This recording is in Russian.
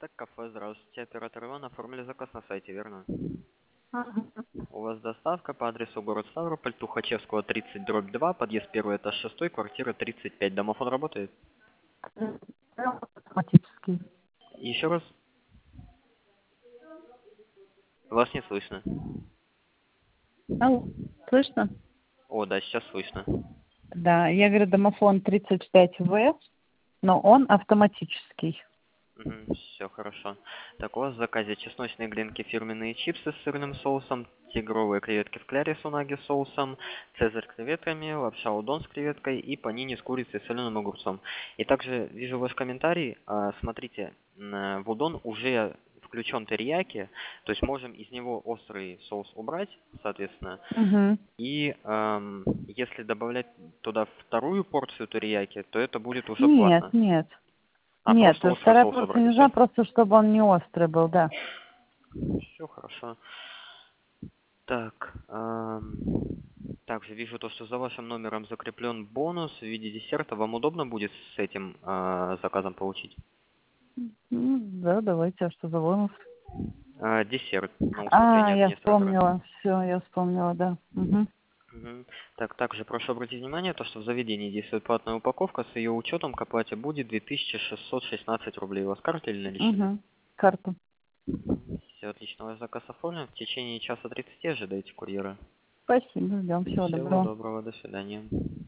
Так, кафе, здравствуйте. Оператор Иван, оформили заказ на сайте, верно? Ага. У вас доставка по адресу город Ставрополь, Тухачевского, 30/2, подъезд 1, этаж 6, квартира 35. Домофон работает? Автоматический. Еще раз? Вас не слышно. Алло, слышно? О, да, сейчас слышно. Да, я говорю, домофон 35В, но он автоматический. Все хорошо. Так, у вас в заказе чесночные глинки, фирменные чипсы с сырным соусом, тигровые креветки в кляре с унаги соусом, цезарь с креветками, лапша удон с креветкой и панини с курицей и соленым огурцом. И также вижу ваш комментарий. Смотрите, в удон уже включен терияки, то есть можем из него острый соус убрать, соответственно. Угу. И если добавлять туда вторую порцию терияки, то это будет уже Нет, платно. нет. А Нет, просто острый вторая соус порция убрать не и нужна, все? просто чтобы он не острый был, да. Все хорошо. Так, также вижу то, что за вашим номером закреплен бонус в виде десерта. Вам удобно будет с этим заказом получить? Да, давайте, а что за бонус? Десерт на усмотрение Я администратора. вспомнила. Все, я вспомнила, да. Угу. Мгм. Так, также прошу обратить внимание, то, что в заведении действует платная упаковка, с ее учетом к оплате будет 2616 рублей. У вас карта или наличные? Угу. Карту. Все отлично, ваш заказ оформлен. В течение часа 30 ожидайте курьера. Спасибо, ждем. Всего Всего доброго. доброго, до свидания.